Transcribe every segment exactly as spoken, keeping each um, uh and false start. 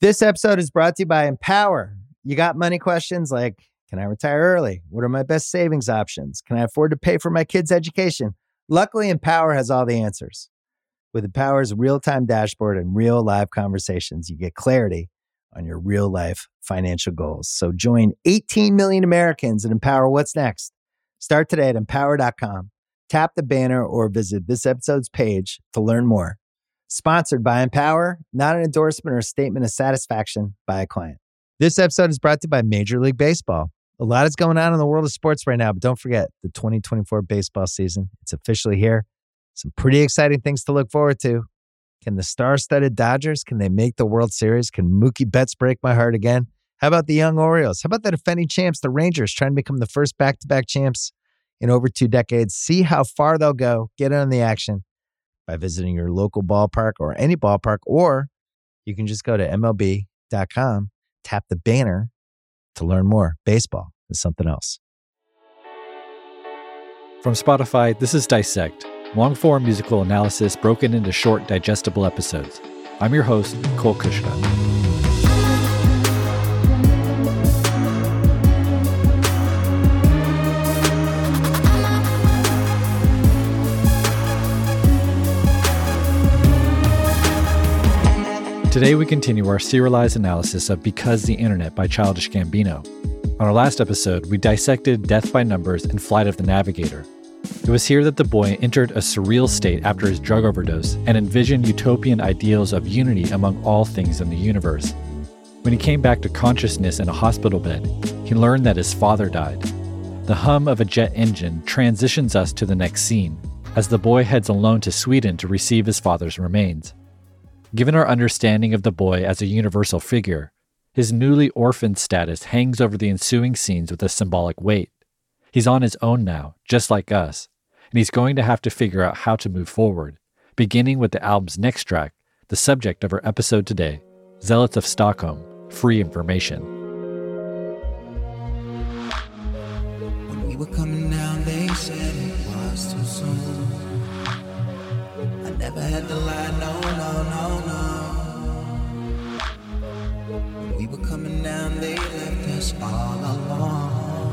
This episode is brought to you by Empower. You got money questions like, can I retire early? What are my best savings options? Can I afford to pay for my kids' education? Luckily, Empower has all the answers. With Empower's real-time dashboard and real live conversations, you get clarity on your real-life financial goals. So join eighteen million Americans and Empower what's next. Start today at empower dot com. Tap the banner or visit this episode's page to learn more. Sponsored by Empower, not an endorsement or statement of satisfaction by a client. This episode is brought to you by Major League Baseball. A lot is going on in the world of sports right now, but don't forget the twenty twenty-four baseball season. It's officially here. Some pretty exciting things to look forward to. Can the star-studded Dodgers, can they make the World Series? Can Mookie Betts break my heart again? How about the young Orioles? How about the defending champs, the Rangers, trying to become the first back-to-back champs in over two decades? See how far they'll go. Get in on the action by visiting your local ballpark or any ballpark, or you can just go to M L B dot com, tap the banner to learn more. Baseball is something else. From Spotify, this is Dissect, long-form musical analysis broken into short, digestible episodes. I'm your host, Cole Kushka. Today we continue our serialized analysis of Because the Internet by Childish Gambino. On our last episode, we dissected Death by Numbers and Flight of the Navigator. It was here that the boy entered a surreal state after his drug overdose and envisioned utopian ideals of unity among all things in the universe. When he came back to consciousness in a hospital bed, he learned that his father died. The hum of a jet engine transitions us to the next scene, as the boy heads alone to Sweden to receive his father's remains. Given our understanding of the boy as a universal figure, his newly orphaned status hangs over the ensuing scenes with a symbolic weight. He's on his own now, just like us, and he's going to have to figure out how to move forward, beginning with the album's next track, the subject of our episode today, Zealots of Stockholm, Free Information. When we were coming down, they said it was too soon. I never had to lie, no, no, no, no. When we were coming down, they left us all alone.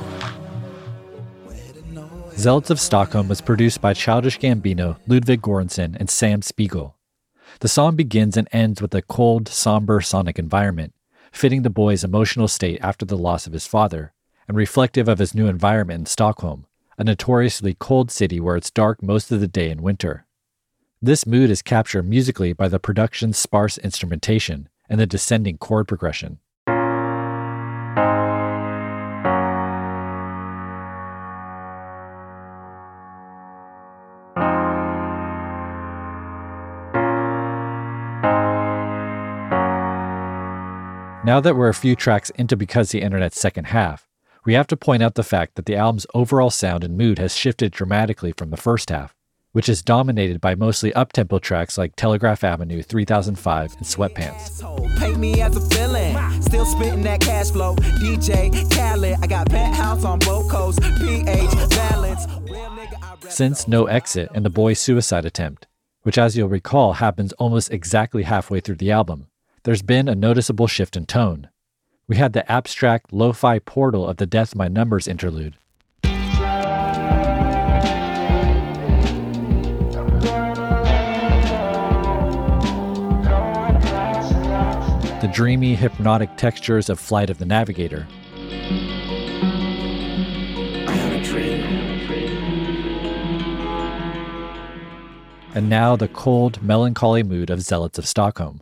Zealots of Stockholm was produced by Childish Gambino, Ludwig Göransson, and Sam Spiegel. The song begins and ends with a cold, somber sonic environment, fitting the boy's emotional state after the loss of his father, and reflective of his new environment in Stockholm, a notoriously cold city where it's dark most of the day in winter. This mood is captured musically by the production's sparse instrumentation and the descending chord progression. Now that we're a few tracks into Because the Internet's second half, we have to point out the fact that the album's overall sound and mood has shifted dramatically from the first half, which is dominated by mostly up-tempo tracks like Telegraph Avenue, three thousand five, and Sweatpants. Pay me as a villain, still spitting that cash flow. D J Khaled, I got penthouse on both coasts. P H balance. Since No Exit and the boy's suicide attempt, which as you'll recall happens almost exactly halfway through the album, there's been a noticeable shift in tone. We had the abstract, lo-fi portal of the Death by Numbers interlude. The dreamy, hypnotic textures of Flight of the Navigator. And now the cold, melancholy mood of Zealots of Stockholm.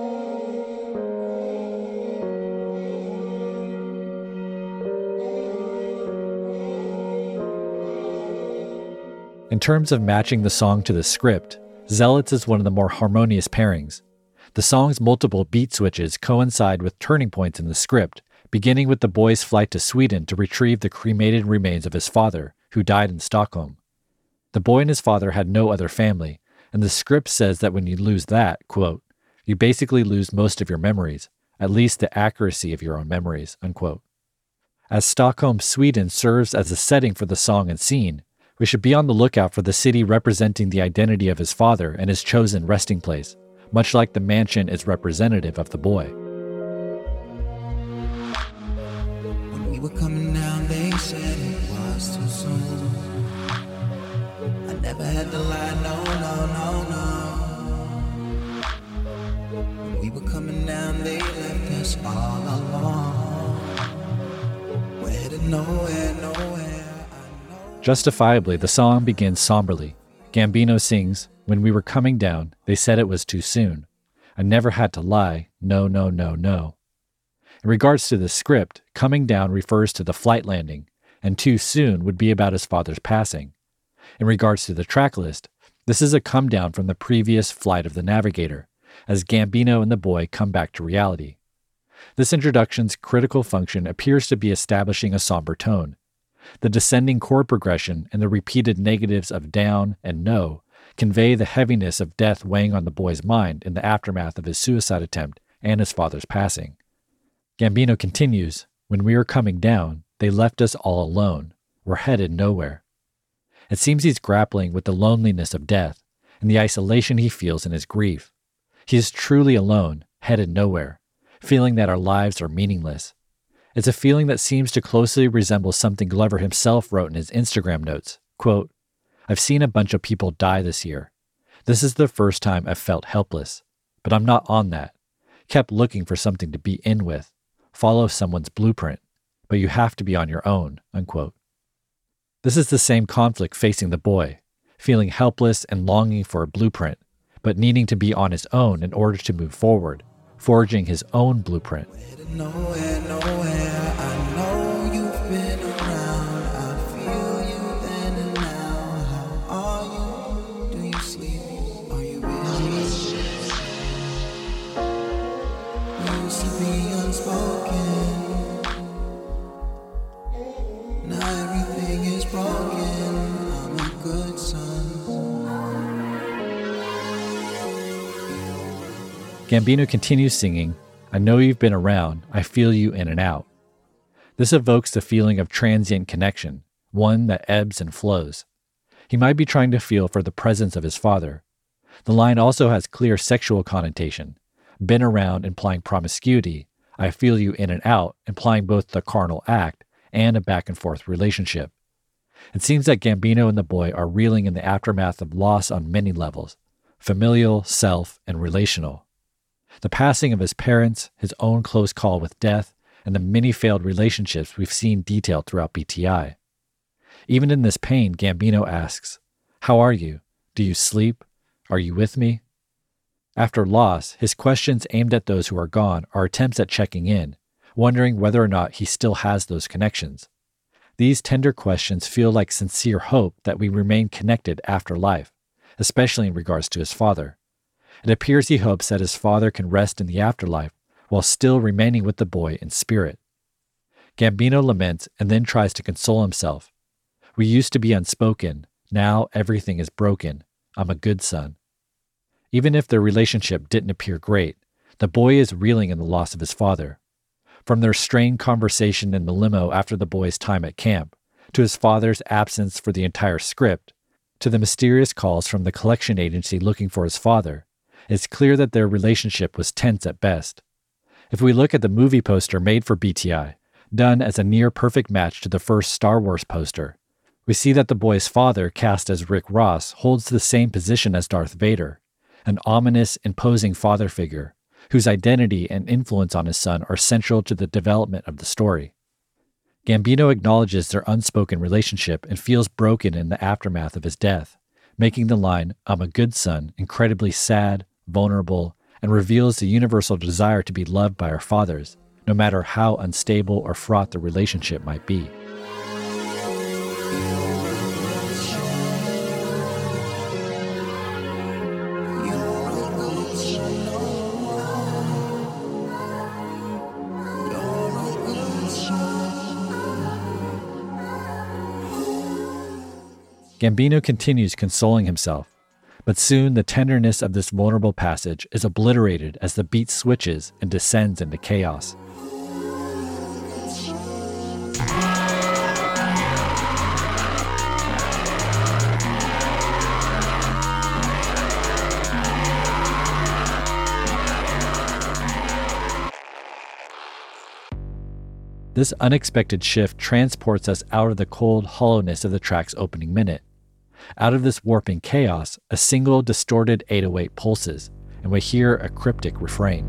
In terms of matching the song to the script, Zealots is one of the more harmonious pairings. The song's multiple beat switches coincide with turning points in the script, beginning with the boy's flight to Sweden to retrieve the cremated remains of his father, who died in Stockholm. The boy and his father had no other family, and the script says that when you lose that, quote, you basically lose most of your memories, at least the accuracy of your own memories, unquote. As Stockholm, Sweden serves as a setting for the song and scene, we should be on the lookout for the city representing the identity of his father and his chosen resting place, much like the mansion is representative of the boy. we were coming down, they said it was too soon. I never had to lie, no, no, no, no. When we were coming down, they left us all alone. We're headed nowhere, nowhere. I know. Justifiably, the song begins somberly. Gambino sings, "When we were coming down, they said it was too soon. I never had to lie, no, no, no, no." In regards to the script, coming down refers to the flight landing, and too soon would be about his father's passing. In regards to the track list, this is a come down from the previous Flight of the Navigator, as Gambino and the boy come back to reality. This introduction's critical function appears to be establishing a somber tone. The descending chord progression and the repeated negatives of down and no convey the heaviness of death weighing on the boy's mind in the aftermath of his suicide attempt and his father's passing. Gambino continues, "When we were coming down, they left us all alone. We're headed nowhere." It seems he's grappling with the loneliness of death and the isolation he feels in his grief. He is truly alone, headed nowhere, feeling that our lives are meaningless. It's a feeling that seems to closely resemble something Glover himself wrote in his Instagram notes. Quote, "I've seen a bunch of people die this year. This is the first time I've felt helpless, but I'm not on that. Kept looking for something to be in with. Follow someone's blueprint, but you have to be on your own," unquote. This is the same conflict facing the boy, feeling helpless and longing for a blueprint, but needing to be on his own in order to move forward, forging his own blueprint. Nowhere, nowhere, I know you've been around. I feel you then and now. How are you? Do you sleep? Are you busy? We used to be unspoken. Now everything is broken. I'm a good son. Gambino continues singing, "I know you've been around, I feel you in and out." This evokes the feeling of transient connection, one that ebbs and flows. He might be trying to feel for the presence of his father. The line also has clear sexual connotation, been around implying promiscuity, I feel you in and out implying both the carnal act and a back and forth relationship. It seems that Gambino and the boy are reeling in the aftermath of loss on many levels, familial, self, and relational. The passing of his parents, his own close call with death, and the many failed relationships we've seen detailed throughout B T I. Even in this pain, Gambino asks, "How are you? Do you sleep? Are you with me?" After loss, his questions aimed at those who are gone are attempts at checking in, wondering whether or not he still has those connections. These tender questions feel like sincere hope that we remain connected after life, especially in regards to his father. It appears he hopes that his father can rest in the afterlife while still remaining with the boy in spirit. Gambino laments and then tries to console himself. "We used to be unspoken. Now everything is broken. I'm a good son." Even if their relationship didn't appear great, the boy is reeling in the loss of his father. From their strained conversation in the limo after the boy's time at camp, to his father's absence for the entire script, to the mysterious calls from the collection agency looking for his father, it's clear that their relationship was tense at best. If we look at the movie poster made for B T I, done as a near-perfect match to the first Star Wars poster, we see that the boy's father, cast as Rick Ross, holds the same position as Darth Vader, an ominous, imposing father figure, whose identity and influence on his son are central to the development of the story. Gambino acknowledges their unspoken relationship and feels broken in the aftermath of his death, making the line, "I'm a good son," incredibly sad, vulnerable, and reveals the universal desire to be loved by our fathers, no matter how unstable or fraught the relationship might be. Gambino continues consoling himself, but soon the tenderness of this vulnerable passage is obliterated as the beat switches and descends into chaos. This unexpected shift transports us out of the cold hollowness of the track's opening minute. Out of this warping chaos, a single distorted eight oh eight pulses, and we hear a cryptic refrain.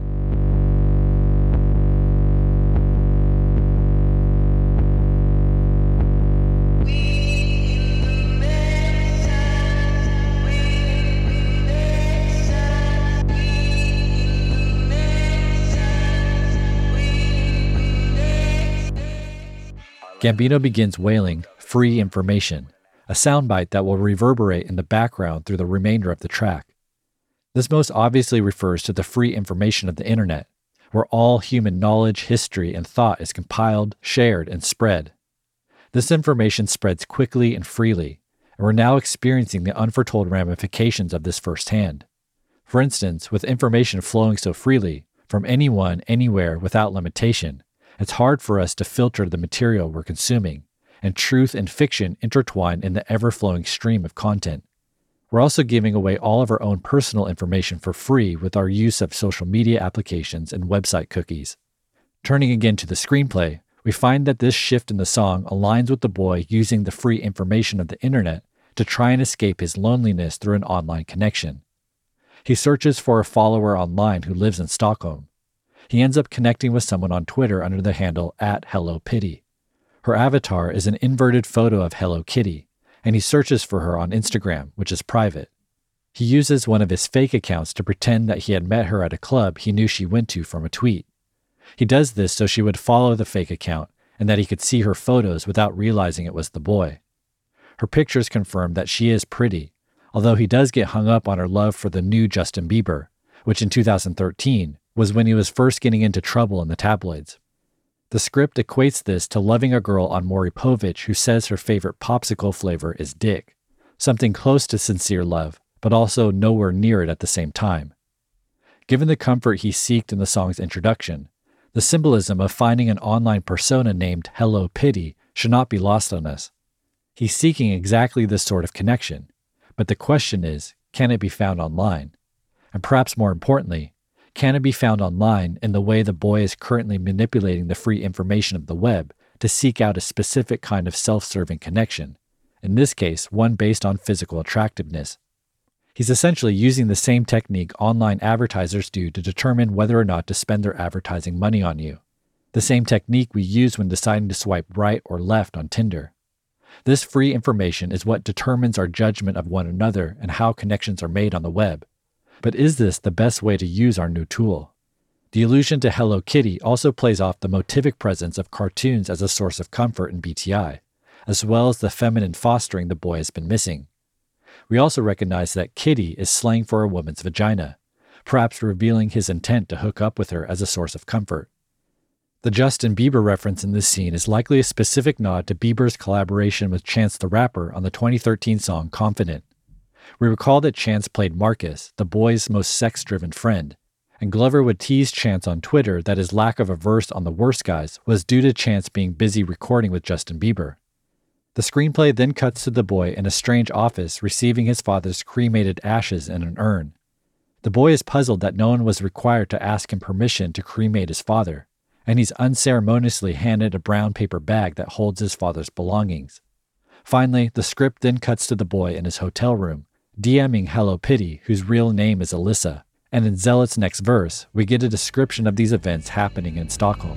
Gambino begins wailing, "Free information," a soundbite that will reverberate in the background through the remainder of the track. This most obviously refers to the free information of the internet, where all human knowledge, history, and thought is compiled, shared, and spread. This information spreads quickly and freely, and we're now experiencing the unforetold ramifications of this firsthand. For instance, with information flowing so freely, from anyone, anywhere, without limitation, it's hard for us to filter the material we're consuming, and truth and fiction intertwine in the ever-flowing stream of content. We're also giving away all of our own personal information for free with our use of social media applications and website cookies. Turning again to the screenplay, we find that this shift in the song aligns with the boy using the free information of the internet to try and escape his loneliness through an online connection. He searches for a follower online who lives in Stockholm. He ends up connecting with someone on Twitter under the handle at Hello Pitty. Her avatar is an inverted photo of Hello Kitty, and he searches for her on Instagram, which is private. He uses one of his fake accounts to pretend that he had met her at a club he knew she went to from a tweet. He does this so she would follow the fake account and that he could see her photos without realizing it was the boy. Her pictures confirm that she is pretty, although he does get hung up on her love for the new Justin Bieber, which in two thousand thirteen was when he was first getting into trouble in the tabloids. The script equates this to loving a girl on Maury Povich who says her favorite popsicle flavor is dick, something close to sincere love, but also nowhere near it at the same time. Given the comfort he seeked in the song's introduction, the symbolism of finding an online persona named Hello Pitty should not be lost on us. He's seeking exactly this sort of connection, but the question is, can it be found online? And perhaps more importantly, can it be found online in the way the boy is currently manipulating the free information of the web to seek out a specific kind of self-serving connection, in this case, one based on physical attractiveness? He's essentially using the same technique online advertisers do to determine whether or not to spend their advertising money on you, the same technique we use when deciding to swipe right or left on Tinder. This free information is what determines our judgment of one another and how connections are made on the web. But is this the best way to use our new tool? The allusion to Hello Kitty also plays off the motivic presence of cartoons as a source of comfort in B T I, as well as the feminine fostering the boy has been missing. We also recognize that kitty is slang for a woman's vagina, perhaps revealing his intent to hook up with her as a source of comfort. The Justin Bieber reference in this scene is likely a specific nod to Bieber's collaboration with Chance the Rapper on the twenty thirteen song Confident. We recall that Chance played Marcus, the boy's most sex-driven friend, and Glover would tease Chance on Twitter that his lack of a verse on The Worst Guys was due to Chance being busy recording with Justin Bieber. The screenplay then cuts to the boy in a strange office receiving his father's cremated ashes in an urn. The boy is puzzled that no one was required to ask him permission to cremate his father, and he's unceremoniously handed a brown paper bag that holds his father's belongings. Finally, the script then cuts to the boy in his hotel room, DMing Hello Pitty, whose real name is Alyssa, and in Zealot's next verse, we get a description of these events happening in Stockholm.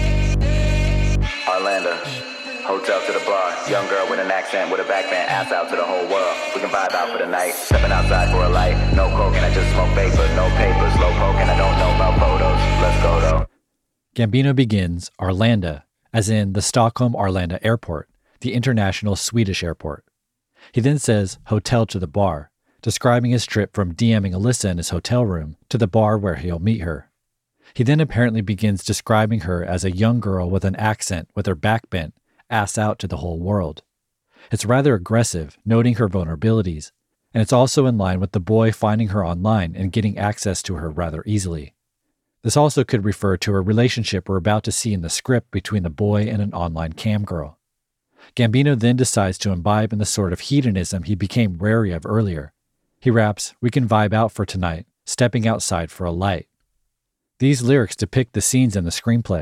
Arlanda, hotel to the bar, young girl with an accent, with a backband, ass out to the whole world. We can vibe out for the night, stepping outside for a light. No coke and I just smoke vapor, no papers, low poke and I don't know about photos. Let's go though. Gambino begins Arlanda, as in the Stockholm-Arlanda Airport, the international Swedish airport. He then says hotel to the bar, describing his trip from DMing Alyssa in his hotel room to the bar where he'll meet her. He then apparently begins describing her as a young girl with an accent with her back bent, ass out to the whole world. It's rather aggressive, noting her vulnerabilities, and it's also in line with the boy finding her online and getting access to her rather easily. This also could refer to a relationship we're about to see in the script between the boy and an online cam girl. Gambino then decides to imbibe in the sort of hedonism he became wary of earlier. He raps, "We can vibe out for tonight, stepping outside for a light." These lyrics depict the scenes in the screenplay,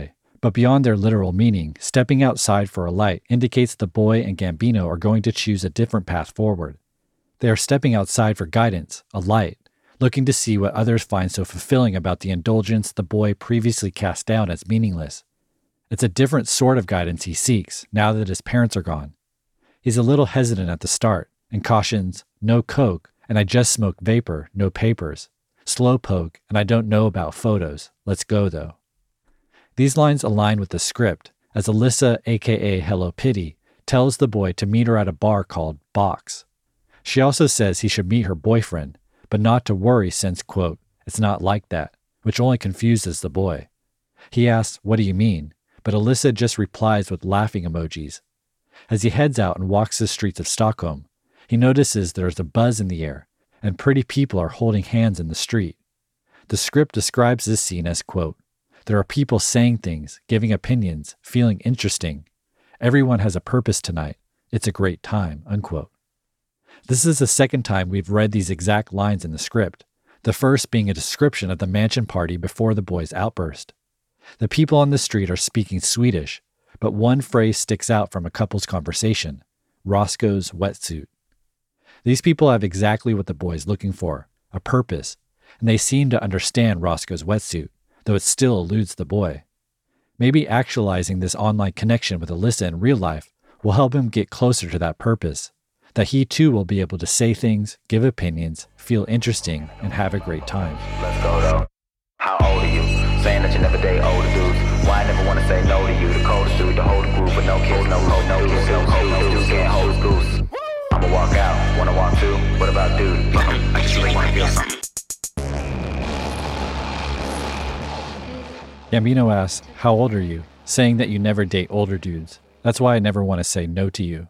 But beyond their literal meaning, stepping outside for a light indicates the boy and Gambino are going to choose a different path forward. They are stepping outside for guidance, a light, looking to see what others find so fulfilling about the indulgence the boy previously cast down as meaningless. It's a different sort of guidance he seeks now that his parents are gone. He's a little hesitant at the start and cautions, no coke, and I just smoke vapor, no papers. Slow poke, and I don't know about photos. Let's go, though. These lines align with the script, as Alyssa, aka Hello Pitty, tells the boy to meet her at a bar called Box. She also says he should meet her boyfriend, but not to worry since, quote, it's not like that, which only confuses the boy. He asks, what do you mean? But Alyssa just replies with laughing emojis. As he heads out and walks the streets of Stockholm, he notices there's a buzz in the air, and pretty people are holding hands in the street. The script describes this scene as, quote, there are people saying things, giving opinions, feeling interesting. Everyone has a purpose tonight. It's a great time, unquote. This is the second time we've read these exact lines in the script, the first being a description of the mansion party before the boy's outburst. The people on the street are speaking Swedish, but one phrase sticks out from a couple's conversation, Roscoe's wetsuit. These people have exactly what the boy is looking for, a purpose, and they seem to understand Roscoe's wetsuit, though it still eludes the boy. Maybe actualizing this online connection with Alyssa in real life will help him get closer to that purpose, that he too will be able to say things, give opinions, feel interesting, and have a great time. Let's go though. How old are you? Saying that you never date older dudes. Why I never want to say no to you? The coldest dude, the whole group, but no kids, no hold, no kids, no hold, no dudes, can't hold his goose. I'ma walk out, wanna walk too. What about dude? I just really wanna feel something. Gambino asks, how old are you? Saying that you never date older dudes. That's why I never want to say no to you.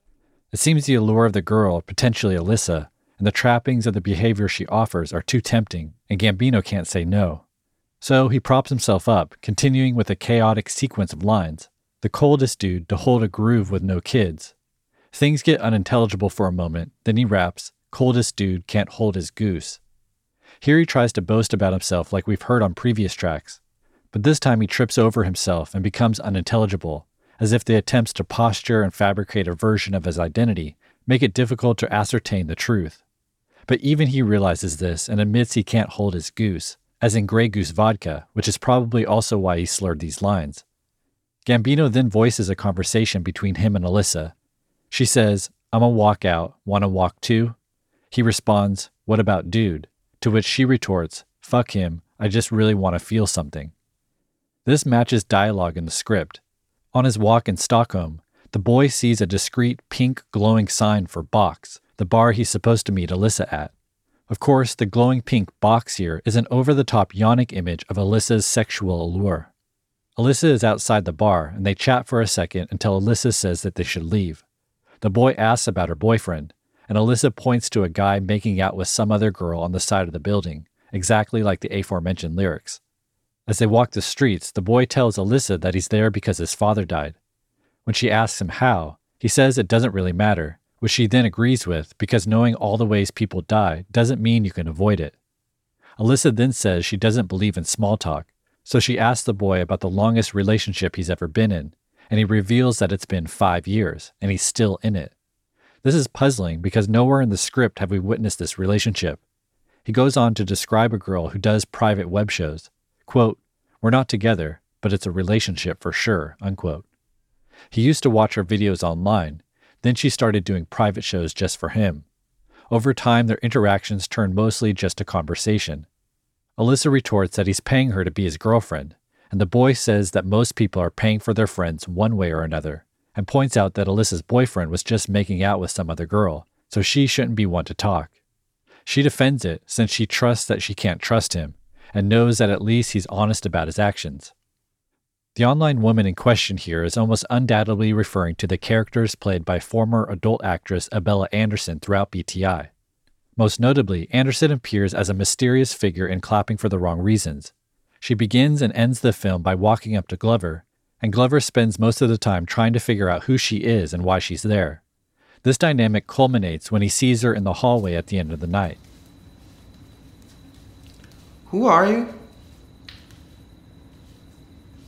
It seems the allure of the girl, potentially Alyssa, and the trappings of the behavior she offers are too tempting, and Gambino can't say no. So he props himself up, continuing with a chaotic sequence of lines. The coldest dude to hold a groove with no kids. Things get unintelligible for a moment, then he raps, coldest dude can't hold his goose. Here he tries to boast about himself like we've heard on previous tracks, but this time he trips over himself and becomes unintelligible, as if the attempts to posture and fabricate a version of his identity make it difficult to ascertain the truth. But even he realizes this and admits he can't hold his goose, as in Grey Goose vodka, which is probably also why he slurred these lines. Gambino then voices a conversation between him and Alyssa. She says, I'ma walk out, wanna walk too? He responds, what about dude? To which she retorts, fuck him, I just really wanna feel something. This matches dialogue in the script. On his walk in Stockholm, the boy sees a discreet pink glowing sign for Box, the bar he's supposed to meet Alyssa at. Of course, the glowing pink box here is an over-the-top yonic image of Alyssa's sexual allure. Alyssa is outside the bar, and they chat for a second until Alyssa says that they should leave. The boy asks about her boyfriend, and Alyssa points to a guy making out with some other girl on the side of the building, exactly like the aforementioned lyrics. As they walk the streets, the boy tells Alyssa that he's there because his father died. When she asks him how, he says it doesn't really matter, which she then agrees with because knowing all the ways people die doesn't mean you can avoid it. Alyssa then says she doesn't believe in small talk, so she asks the boy about the longest relationship he's ever been in, and he reveals that it's been five years, and he's still in it. This is puzzling because nowhere in the script have we witnessed this relationship. He goes on to describe a girl who does private web shows. Quote, we're not together, but it's a relationship for sure, unquote. He used to watch her videos online, then she started doing private shows just for him. Over time, their interactions turned mostly just to conversation. Alyssa retorts that he's paying her to be his girlfriend, and the boy says that most people are paying for their friends one way or another, and points out that Alyssa's boyfriend was just making out with some other girl, so she shouldn't be one to talk. She defends it since she trusts that she can't trust him, and knows that at least he's honest about his actions. The online woman in question here is almost undoubtedly referring to the characters played by former adult actress Abella Anderson throughout B T I. Most notably, Anderson appears as a mysterious figure in Clapping for the Wrong Reasons. She begins and ends the film by walking up to Glover, and Glover spends most of the time trying to figure out who she is and why she's there. This dynamic culminates when he sees her in the hallway at the end of the night. Who are you?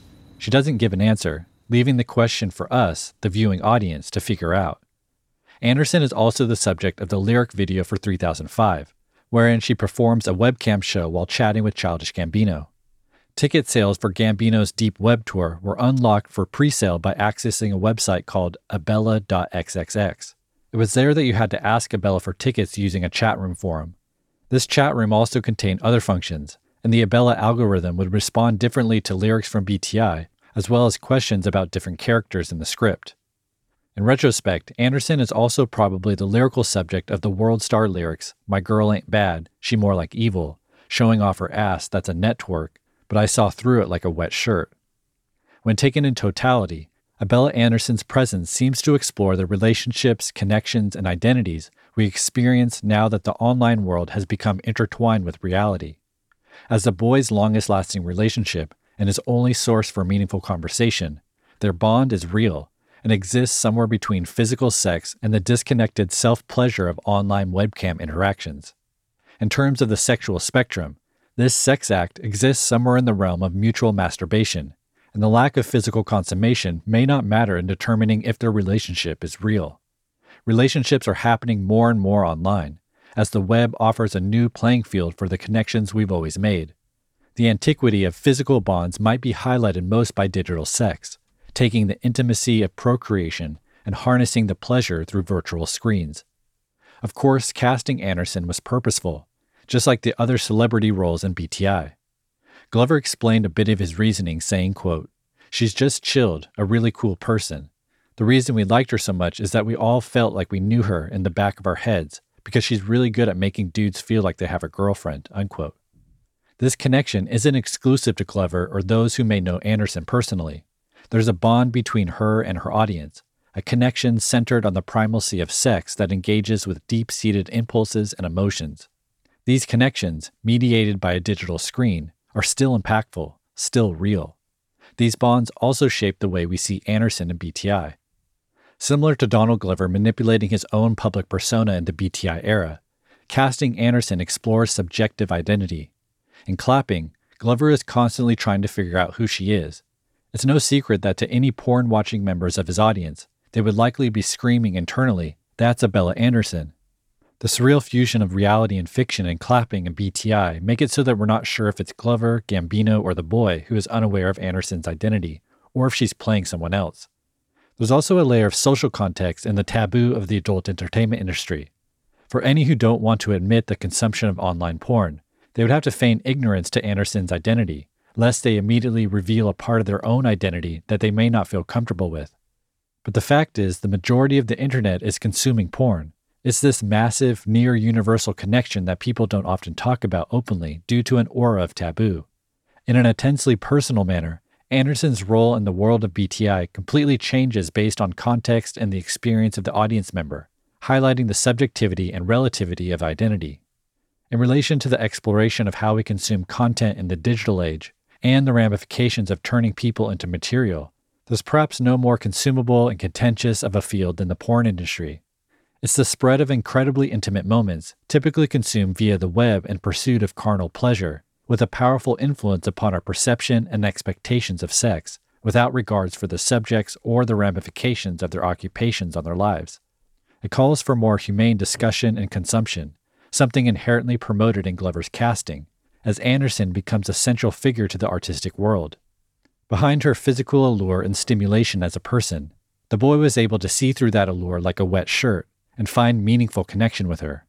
She doesn't give an answer, leaving the question for us, the viewing audience, to figure out. Anderson is also the subject of the lyric video for three thousand five, wherein she performs a webcam show while chatting with Childish Gambino. Ticket sales for Gambino's Deep Web Tour were unlocked for pre-sale by accessing a website called abella dot x x x. It was there that you had to ask Abella for tickets using a chat room forum. This chat room also contained other functions, and the Abella algorithm would respond differently to lyrics from B T I, as well as questions about different characters in the script. In retrospect, Anderson is also probably the lyrical subject of the world star lyrics, "My girl ain't bad, she more like evil," showing off her ass that's a network, but I saw through it like a wet shirt. When taken in totality, Abella Anderson's presence seems to explore the relationships, connections, and identities we experience now that the online world has become intertwined with reality. As the boys' longest-lasting relationship and his only source for meaningful conversation, their bond is real and exists somewhere between physical sex and the disconnected self-pleasure of online webcam interactions. In terms of the sexual spectrum, this sex act exists somewhere in the realm of mutual masturbation, and the lack of physical consummation may not matter in determining if their relationship is real. Relationships are happening more and more online, as the web offers a new playing field for the connections we've always made. The antiquity of physical bonds might be highlighted most by digital sex, taking the intimacy of procreation and harnessing the pleasure through virtual screens. Of course, casting Anderson was purposeful, just like the other celebrity roles in B T I. Glover explained a bit of his reasoning, saying, quote, "She's just chilled, a really cool person. The reason we liked her so much is that we all felt like we knew her in the back of our heads because she's really good at making dudes feel like they have a girlfriend," unquote. This connection isn't exclusive to Glover or those who may know Anderson personally. There's a bond between her and her audience, a connection centered on the primacy of sex that engages with deep-seated impulses and emotions. These connections, mediated by a digital screen, are still impactful, still real. These bonds also shape the way we see Anderson in B T I. Similar to Donald Glover manipulating his own public persona in the B T I era, casting Anderson explores subjective identity. In Clapping, Glover is constantly trying to figure out who she is. It's no secret that to any porn-watching members of his audience, they would likely be screaming internally, "That's Abella Anderson." The surreal fusion of reality and fiction in Clapping and B T I make it so that we're not sure if it's Glover, Gambino, or the boy who is unaware of Anderson's identity, or if she's playing someone else. There's also a layer of social context in the taboo of the adult entertainment industry. For any who don't want to admit the consumption of online porn, they would have to feign ignorance to Anderson's identity, lest they immediately reveal a part of their own identity that they may not feel comfortable with. But the fact is, the majority of the internet is consuming porn. It's this massive, near-universal connection that people don't often talk about openly due to an aura of taboo. In an intensely personal manner, Anderson's role in the world of B T I completely changes based on context and the experience of the audience member, highlighting the subjectivity and relativity of identity. In relation to the exploration of how we consume content in the digital age and the ramifications of turning people into material, there's perhaps no more consumable and contentious of a field than the porn industry. It's the spread of incredibly intimate moments, typically consumed via the web in pursuit of carnal pleasure, with a powerful influence upon our perception and expectations of sex, without regards for the subjects or the ramifications of their occupations on their lives. It calls for more humane discussion and consumption, something inherently promoted in Glover's casting, as Anderson becomes a central figure to the artistic world. Behind her physical allure and stimulation as a person, the boy was able to see through that allure like a wet shirt and find meaningful connection with her.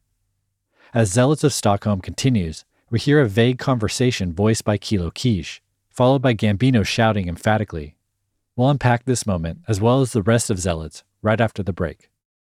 As Zealots of Stockholm continues, we hear a vague conversation voiced by Kilo Quiche, followed by Gambino shouting emphatically. We'll unpack this moment, as well as the rest of Zealots, right after the break.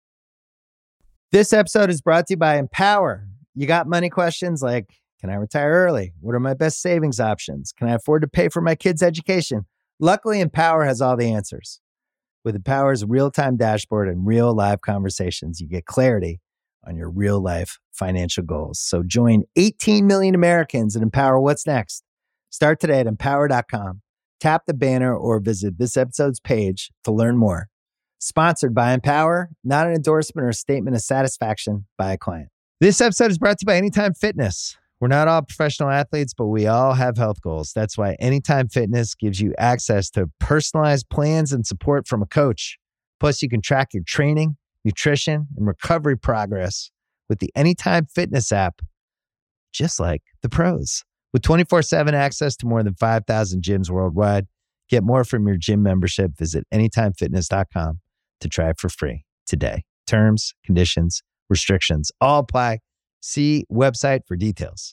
This episode is brought to you by Empower. You got money questions like, can I retire early? What are my best savings options? Can I afford to pay for my kids' education? Luckily, Empower has all the answers. With Empower's real-time dashboard and real live conversations, you get clarity on your real-life financial goals. So join eighteen million Americans and Empower what's next. Start today at empower dot com. Tap the banner or visit this episode's page to learn more. Sponsored by Empower, not an endorsement or a statement of satisfaction by a client. This episode is brought to you by Anytime Fitness. We're not all professional athletes, but we all have health goals. That's why Anytime Fitness gives you access to personalized plans and support from a coach. Plus, you can track your training, nutrition, and recovery progress with the Anytime Fitness app, just like the pros. With twenty-four seven access to more than five thousand gyms worldwide, get more from your gym membership. Visit anytime fitness dot com to try it for free today. Terms, conditions, restrictions all apply. See website for details.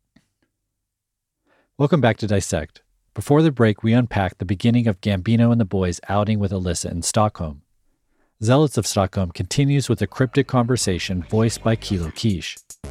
Welcome back to Dissect. Before the break, we unpacked the beginning of Gambino and the boys outing with Alyssa in Stockholm. Zealots of Stockholm continues with a cryptic conversation voiced by Kilo Quiche. It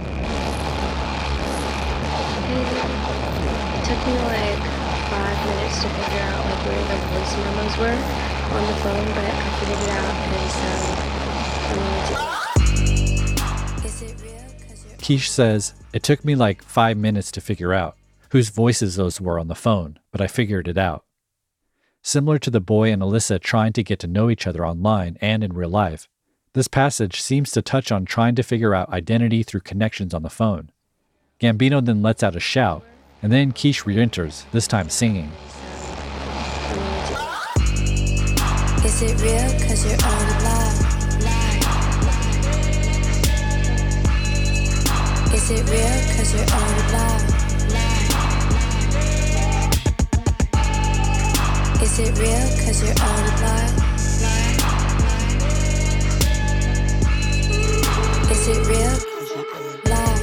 took me like five minutes to figure out like where the voice memos were on the phone, but I figured it out and so I'm going to... Is it real? 'Cause you're... Quiche says, it took me like five minutes to figure out whose voices those were on the phone, but I figured it out. Similar to the boy and Alyssa trying to get to know each other online and in real life, this passage seems to touch on trying to figure out identity through connections on the phone. Gambino then lets out a shout, and then Quiche re-enters, this time singing. Is it real? 'Cause you're on live. Is it real? 'Cause you're on live. Is it real? 'Cause you're on live. Is it real? Live.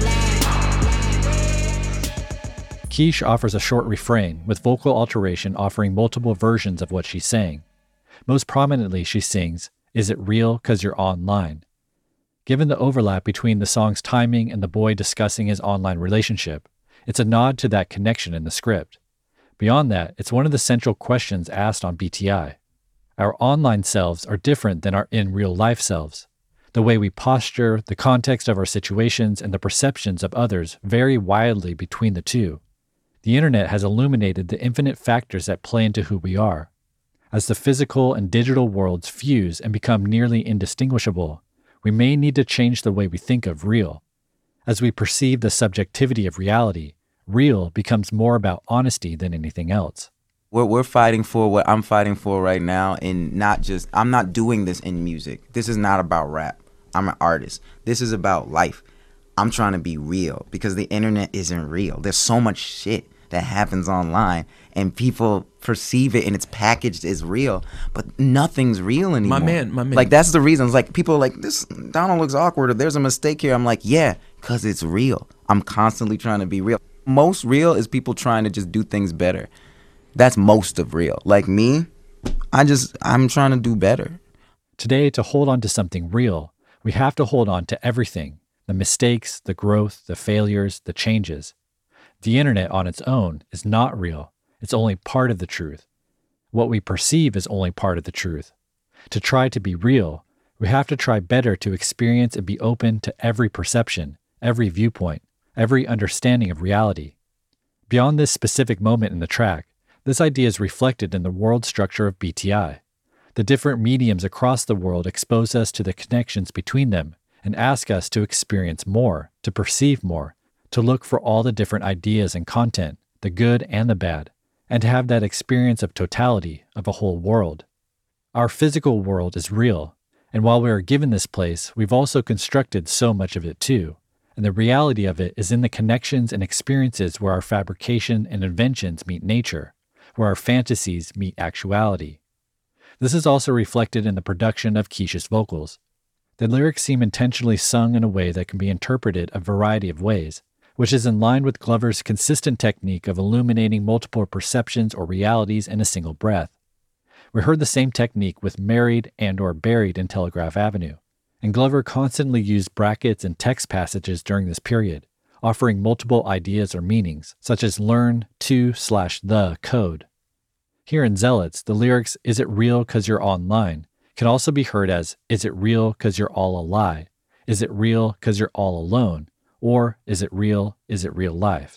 Quiche offers a short refrain, with vocal alteration offering multiple versions of what she's saying. Most prominently, she sings, "Is it real 'cause you're online?" Given the overlap between the song's timing and the boy discussing his online relationship, it's a nod to that connection in the script. Beyond that, it's one of the central questions asked on B T I. Our online selves are different than our in-real-life selves. The way we posture, the context of our situations, and the perceptions of others vary wildly between the two. The internet has illuminated the infinite factors that play into who we are. As the physical and digital worlds fuse and become nearly indistinguishable, we may need to change the way we think of real. As we perceive the subjectivity of reality, real becomes more about honesty than anything else. What we're fighting for, what I'm fighting for right now, and not just, I'm not doing this in music. This is not about rap. I'm an artist. This is about life. I'm trying to be real because the internet isn't real. There's so much shit that happens online and people perceive it and it's packaged as real, but nothing's real anymore. My man, my man. Like, that's the reason. It's like, people are like, this, Donald looks awkward, or there's a mistake here. I'm like, yeah, because it's real. I'm constantly trying to be real. Most real is people trying to just do things better. That's most of real. Like me, I just, I'm trying to do better. Today, to hold on to something real, we have to hold on to everything. The mistakes, the growth, the failures, the changes. The internet on its own is not real. It's only part of the truth. What we perceive is only part of the truth. To try to be real, we have to try better to experience and be open to every perception, every viewpoint, every understanding of reality. Beyond this specific moment in the track, this idea is reflected in the world structure of B T I. The different mediums across the world expose us to the connections between them and ask us to experience more, to perceive more, to look for all the different ideas and content, the good and the bad, and to have that experience of totality of a whole world. Our physical world is real, and while we are given this place, we've also constructed so much of it too, and the reality of it is in the connections and experiences where our fabrication and inventions meet nature, where our fantasies meet actuality. This is also reflected in the production of Quiche's vocals. The lyrics seem intentionally sung in a way that can be interpreted a variety of ways, which is in line with Glover's consistent technique of illuminating multiple perceptions or realities in a single breath. We heard the same technique with Married and or Buried in Telegraph Avenue, and Glover constantly used brackets and text passages during this period, offering multiple ideas or meanings, such as learn to slash the code. Here in Zealots, the lyrics, "Is it real 'cause you're online?" can also be heard as, "Is it real 'cause you're all a lie?" "Is it real 'cause you're all alone?" Or, "Is it real? Is it real life?"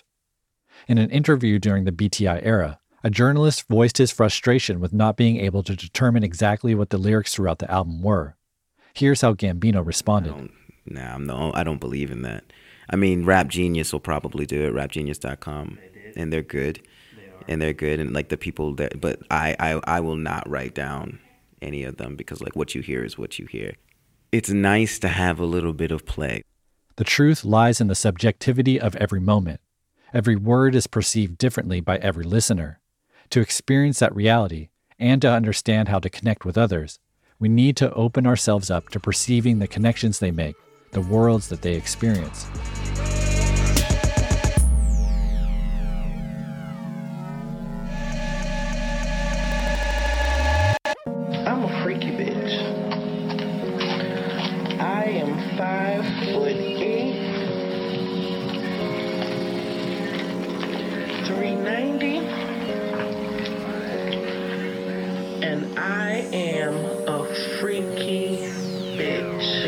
In an interview during the B T I era, a journalist voiced his frustration with not being able to determine exactly what the lyrics throughout the album were. Here's how Gambino responded. I don't, nah, I'm no, I don't believe in that. I mean, Rap Genius will probably do it, rap genius dot com, and they're good. And they're good, and like the people that, but I, I, I will not write down any of them because like what you hear is what you hear. It's nice to have a little bit of play. The truth lies in the subjectivity of every moment. Every word is perceived differently by every listener. To experience that reality and to understand how to connect with others, we need to open ourselves up to perceiving the connections they make, the worlds that they experience. I'm a freaky bitch. I am five foot eight, three ninety, and I am a freaky bitch.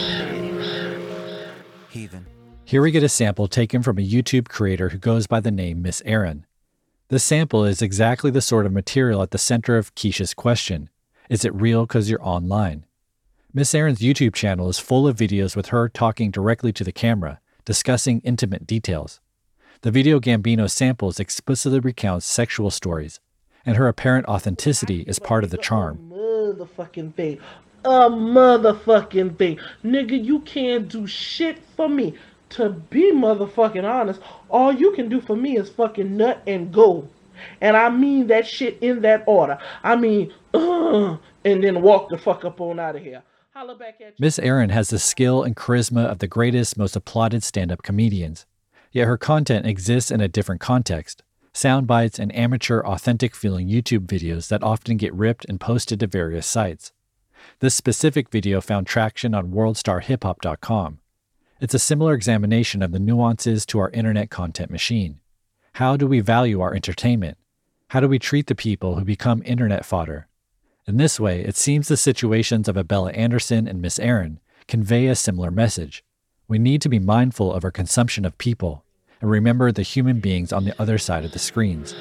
Heathen. Here we get a sample taken from a YouTube creator who goes by the name Miss Erin. This sample is exactly the sort of material at the center of Keisha's question. Is it real because you're online? Miss Erin's YouTube channel is full of videos with her talking directly to the camera, discussing intimate details. The video Gambino samples explicitly recounts sexual stories, and her apparent authenticity is part of the charm. Motherfucking thing. A motherfucking thing. Nigga, you can't do shit for me. To be motherfucking honest, all you can do for me is fucking nut and go. And I mean that shit in that order. I mean, uh, and then walk the fuck up on out of here. Holla back at you. Miss Erin has the skill and charisma of the greatest, most applauded stand-up comedians. Yet her content exists in a different context. Sound bites and amateur, authentic-feeling YouTube videos that often get ripped and posted to various sites. This specific video found traction on world star hip hop dot com. It's a similar examination of the nuances to our internet content machine. How do we value our entertainment? How do we treat the people who become internet fodder? In this way, it seems the situations of Abella Anderson and Miss Erin convey a similar message. We need to be mindful of our consumption of people and remember the human beings on the other side of the screens.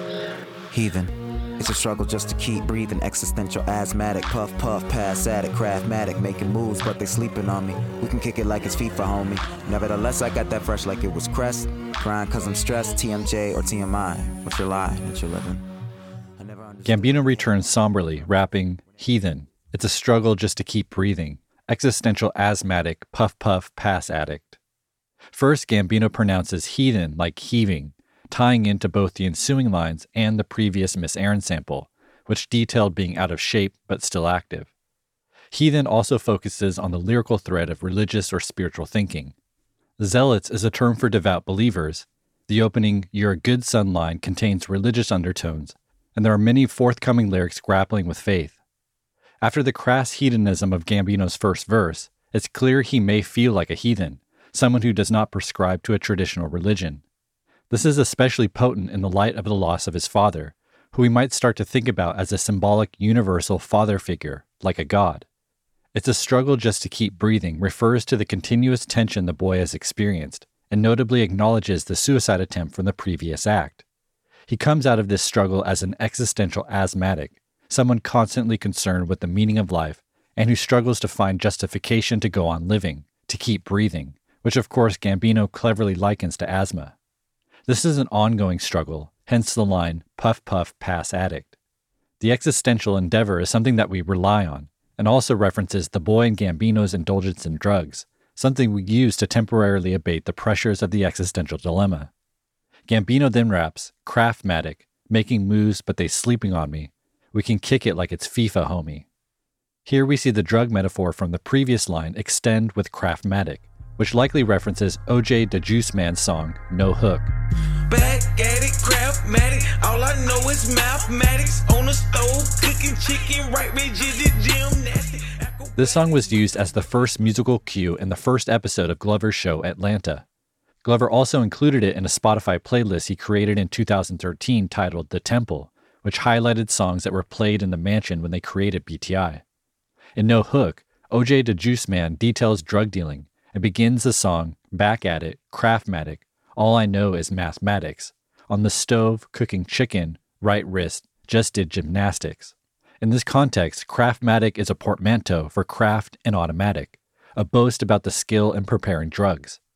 Heathen. It's a struggle just to keep breathing. Existential asthmatic, puff puff, pass addict, craftmatic, making moves, but they sleeping on me. We can kick it like it's FIFA, homie. Nevertheless, I got that fresh like it was Crest. Grind cause I'm stressed, T M J or T M I. What's your lie? What's your living? I never understood. Gambino returns somberly, rapping, Heathen. It's a struggle just to keep breathing. Existential asthmatic, puff puff, pass addict. First, Gambino pronounces heathen like heaving, tying into both the ensuing lines and the previous Miss Erin sample, which detailed being out of shape but still active. Heathen also focuses on the lyrical thread of religious or spiritual thinking. Zealots is a term for devout believers. The opening "You're a good son" line contains religious undertones, and there are many forthcoming lyrics grappling with faith. After the crass hedonism of Gambino's first verse, it's clear he may feel like a heathen, someone who does not prescribe to a traditional religion. This is especially potent in the light of the loss of his father, who we might start to think about as a symbolic universal father figure, like a god. It's a struggle just to keep breathing refers to the continuous tension the boy has experienced, and notably acknowledges the suicide attempt from the previous act. He comes out of this struggle as an existential asthmatic, someone constantly concerned with the meaning of life, and who struggles to find justification to go on living, to keep breathing, which of course Gambino cleverly likens to asthma. This is an ongoing struggle, hence the line, puff puff, pass addict. The existential endeavor is something that we rely on, and also references the boy and Gambino's indulgence in drugs, something we use to temporarily abate the pressures of the existential dilemma. Gambino then raps, craftmatic, making moves but they sleeping on me. We can kick it like it's FIFA, homie. Here we see the drug metaphor from the previous line extend with craftmatic, which likely references O J the Juice Man's song, No Hook. Back at it, craftmatic. All I know is mathematics. On the stove, cooking chicken, right, rigid gymnastic. This song was used as the first musical cue in the first episode of Glover's show, Atlanta. Glover also included it in a Spotify playlist he created in two thousand thirteen titled The Temple, which highlighted songs that were played in the mansion when they created B T I. In No Hook, O J the Juice Man details drug dealing and begins the song, back at it, craftmatic, all I know is mathematics, on the stove, cooking chicken, right wrist, just did gymnastics. In this context, craftmatic is a portmanteau for craft and automatic, a boast about the skill in preparing drugs.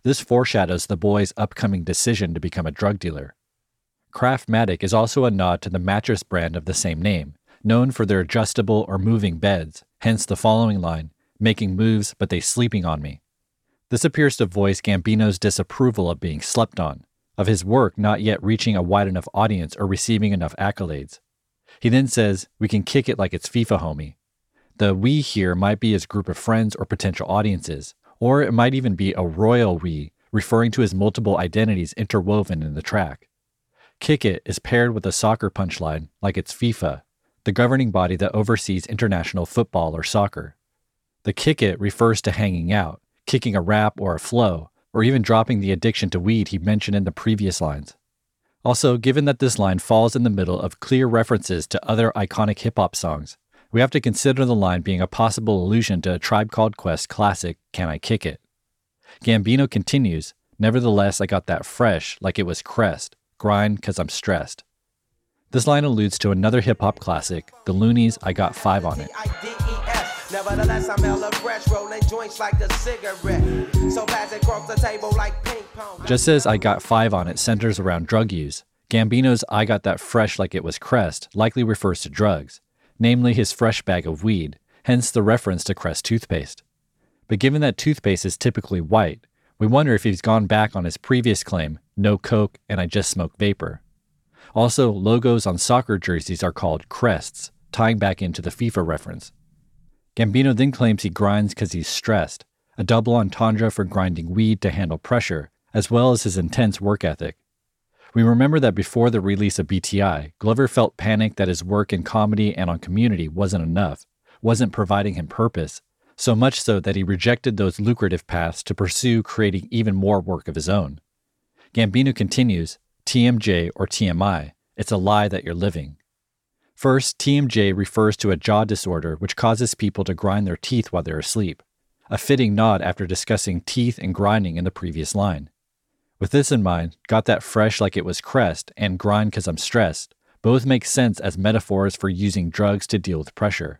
This foreshadows the boy's upcoming decision to become a drug dealer. Craftmatic is also a nod to the mattress brand of the same name, known for their adjustable or moving beds, hence the following line, making moves but they sleeping on me. This appears to voice Gambino's disapproval of being slept on, of his work not yet reaching a wide enough audience or receiving enough accolades. He then says, we can kick it like it's FIFA, homie. The we here might be his group of friends or potential audiences, or it might even be a royal we, referring to his multiple identities interwoven in the track. Kick it is paired with a soccer punchline like it's FIFA, the governing body that oversees international football or soccer. The kick it refers to hanging out, kicking a rap or a flow, or even dropping the addiction to weed he mentioned in the previous lines. Also, given that this line falls in the middle of clear references to other iconic hip-hop songs, we have to consider the line being a possible allusion to a Tribe Called Quest classic, Can I Kick It? Gambino continues, nevertheless I got that fresh like it was Crest, grind cause I'm stressed. This line alludes to another hip-hop classic, The Loonies' I Got Five on It. Nevertheless, I'm hella fresh, rolling joints like a cigarette. So fast across the table like ping pong. Just as I Got Five on It centers around drug use, Gambino's I Got That Fresh Like It Was Crest likely refers to drugs, namely his fresh bag of weed, hence the reference to Crest toothpaste. But given that toothpaste is typically white, we wonder if he's gone back on his previous claim, no coke and I just smoke vapor. Also, logos on soccer jerseys are called crests, tying back into the FIFA reference. Gambino then claims he grinds because he's stressed, a double entendre for grinding weed to handle pressure, as well as his intense work ethic. We remember that before the release of B T I, Glover felt panicked that his work in comedy and on Community wasn't enough, wasn't providing him purpose, so much so that he rejected those lucrative paths to pursue creating even more work of his own. Gambino continues, T M J or T M I, it's a lie that you're living. First, T M J refers to a jaw disorder which causes people to grind their teeth while they're asleep, a fitting nod after discussing teeth and grinding in the previous line. With this in mind, got that fresh like it was Crest and grind cause I'm stressed both make sense as metaphors for using drugs to deal with pressure.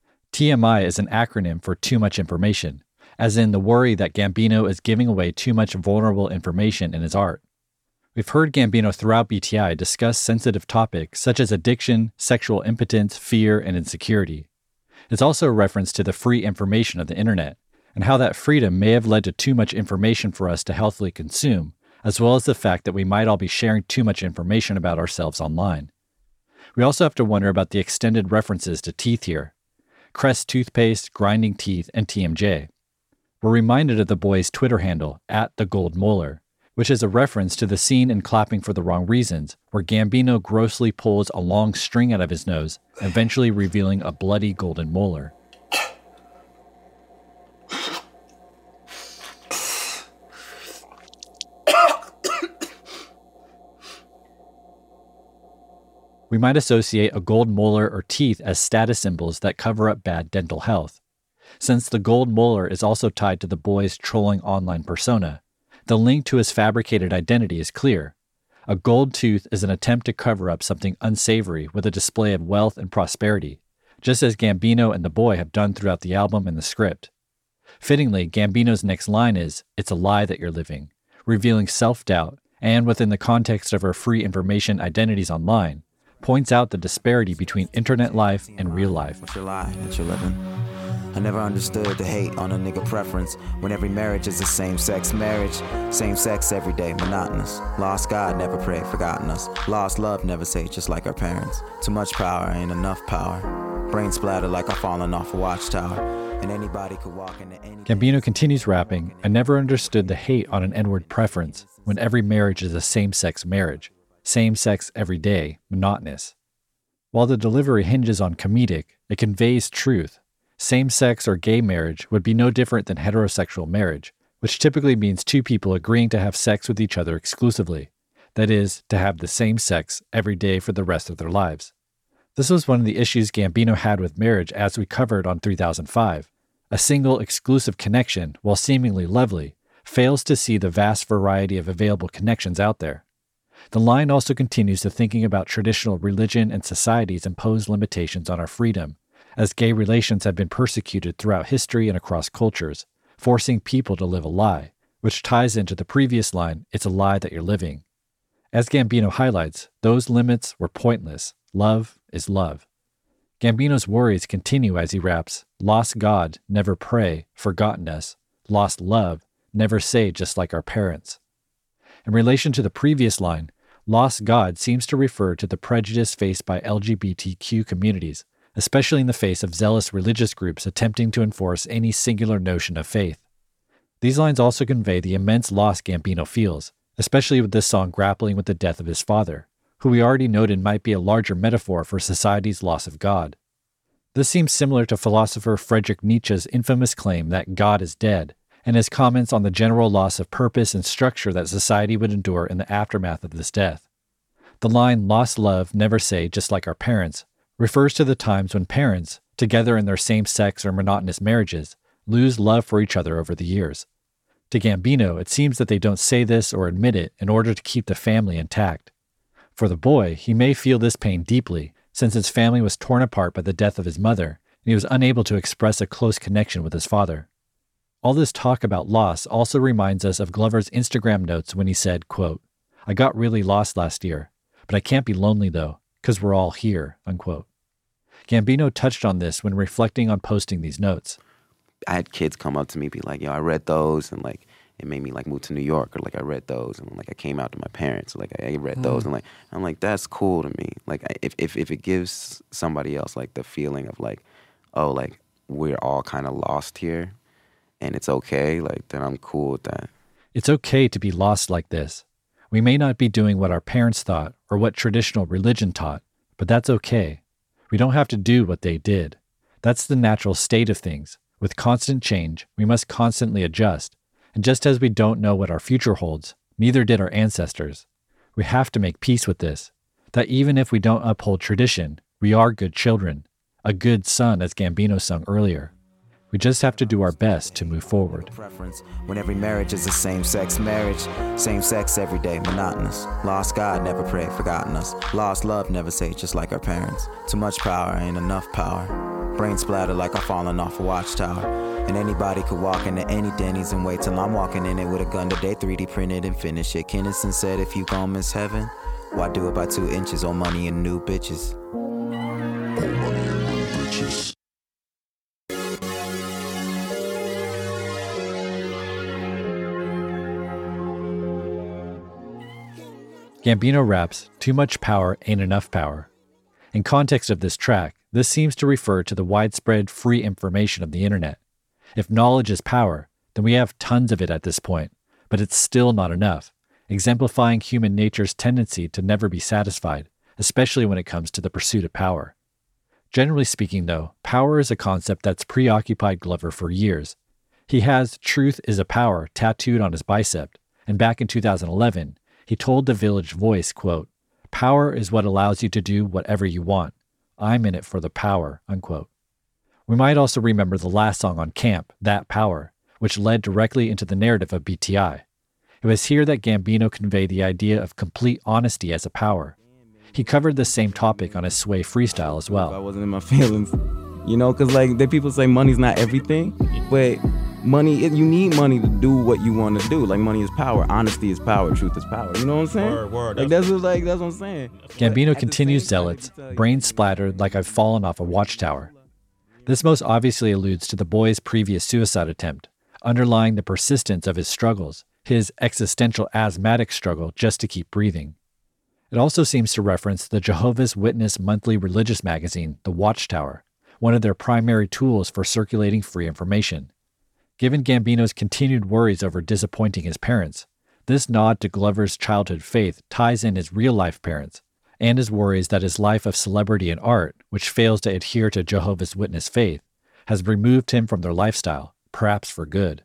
T M I is an acronym for too much information, as in the worry that Gambino is giving away too much vulnerable information in his art. We've heard Gambino throughout B T I discuss sensitive topics such as addiction, sexual impotence, fear, and insecurity. It's also a reference to the free information of the internet, and how that freedom may have led to too much information for us to healthily consume, as well as the fact that we might all be sharing too much information about ourselves online. We also have to wonder about the extended references to teeth here. Crest toothpaste, grinding teeth, and T M J. We're reminded of the boy's Twitter handle, at the Gold Molar, which is a reference to the scene in Clapping for the Wrong Reasons, where Gambino grossly pulls a long string out of his nose, eventually revealing a bloody golden molar. We might associate a gold molar or teeth as status symbols that cover up bad dental health. Since the gold molar is also tied to the boy's trolling online persona, the link to his fabricated identity is clear. A gold tooth is an attempt to cover up something unsavory with a display of wealth and prosperity, just as Gambino and the boy have done throughout the album and the script. Fittingly, Gambino's next line is, it's a lie that you're living, revealing self-doubt, and within the context of our free information identities online, points out the disparity between internet life and real life. What's your lie that you're living? I never understood the hate on a nigga preference when every marriage is a same-sex marriage. Same sex every day, monotonous. Lost God, never prayed, forgotten us. Lost love, never say, just like our parents. Too much power, ain't enough power. Brain splatter like I'm falling off a watchtower. And anybody could walk into any... Gambino continues rapping, I never understood the hate on an N-word preference when every marriage is a same-sex marriage. Same sex every day, monotonous. While the delivery hinges on comedic, it conveys truth. Same-sex or gay marriage would be no different than heterosexual marriage, which typically means two people agreeing to have sex with each other exclusively. That is, to have the same sex every day for the rest of their lives. This was one of the issues Gambino had with marriage as we covered on three thousand five. A single exclusive connection, while seemingly lovely, fails to see the vast variety of available connections out there. The line also continues to thinking about traditional religion and society's imposed limitations on our freedom, as gay relations have been persecuted throughout history and across cultures, forcing people to live a lie, which ties into the previous line, "It's a lie that you're living." As Gambino highlights, those limits were pointless. Love is love. Gambino's worries continue as he raps, "Lost God, never pray, forgotten us. Lost love, never say just like our parents." In relation to the previous line, lost God seems to refer to the prejudice faced by L G B T Q communities, especially in the face of zealous religious groups attempting to enforce any singular notion of faith. These lines also convey the immense loss Gambino feels, especially with this song grappling with the death of his father, who we already noted might be a larger metaphor for society's loss of God. This seems similar to philosopher Friedrich Nietzsche's infamous claim that God is dead, and his comments on the general loss of purpose and structure that society would endure in the aftermath of this death. The line, "Lost love, never say just like our parents," refers to the times when parents, together in their same-sex or monotonous marriages, lose love for each other over the years. To Gambino, it seems that they don't say this or admit it in order to keep the family intact. For the boy, he may feel this pain deeply, since his family was torn apart by the death of his mother, and he was unable to express a close connection with his father. All this talk about loss also reminds us of Glover's Instagram notes when he said, quote, "I got really lost last year, but I can't be lonely though, because we're all here," unquote. Gambino touched on this when reflecting on posting these notes. I had kids come up to me, be like, "Yo, I read those," and like it made me like move to New York, or like I read those, and like I came out to my parents, or, like I read those, mm. and like I'm like, that's cool to me. Like if if if it gives somebody else like the feeling of like, oh, like we're all kind of lost here, and it's okay, like then I'm cool with that. It's okay to be lost like this. We may not be doing what our parents thought or what traditional religion taught, but that's okay. We don't have to do what they did. That's the natural state of things. With constant change, we must constantly adjust. And just as we don't know what our future holds, neither did our ancestors. We have to make peace with this, that even if we don't uphold tradition, we are good children, a good son, as Gambino sung earlier. We just have to do our best to move forward. Preference when every marriage is a same-sex marriage, same sex every day, monotonous. Lost God, never pray, forgotten us. Lost love, never say, just like our parents. Too much power, ain't enough power. Brain splatter like I'm falling off a watchtower. And anybody could walk into any Denny's and wait till I'm walking in it with a gun today, three D printed and finish it. Kinnison said, if you gon' miss heaven, why do it by two inches? Old money and new bitches. Old money and new bitches. Gambino raps, "Too much power ain't enough power." In context of this track, this seems to refer to the widespread free information of the internet. If knowledge is power, then we have tons of it at this point, but it's still not enough, exemplifying human nature's tendency to never be satisfied, especially when it comes to the pursuit of power. Generally speaking, though, power is a concept that's preoccupied Glover for years. He has "Truth is a Power" tattooed on his bicep, and back in two thousand eleven, he told The Village Voice, quote, "Power is what allows you to do whatever you want. I'm in it for the power," unquote. We might also remember the last song on Camp, "That Power," which led directly into the narrative of B T I. It was here that Gambino conveyed the idea of complete honesty as a power. He covered the same topic on his Sway freestyle as well. I wasn't in my feelings, you know, because like the people say money's not everything, but money, you need money to do what you want to do. Like money is power, honesty is power, truth is power. You know what I'm saying? Word, word. Like that's what, like that's what I'm saying. Gambino continues zealots, brain splattered like I've fallen off a watchtower. This most obviously alludes to the boy's previous suicide attempt, underlying the persistence of his struggles, his existential asthmatic struggle just to keep breathing. It also seems to reference the Jehovah's Witness monthly religious magazine, The Watchtower, one of their primary tools for circulating free information. Given Gambino's continued worries over disappointing his parents, this nod to Glover's childhood faith ties in his real-life parents, and his worries that his life of celebrity and art, which fails to adhere to Jehovah's Witness faith, has removed him from their lifestyle, perhaps for good.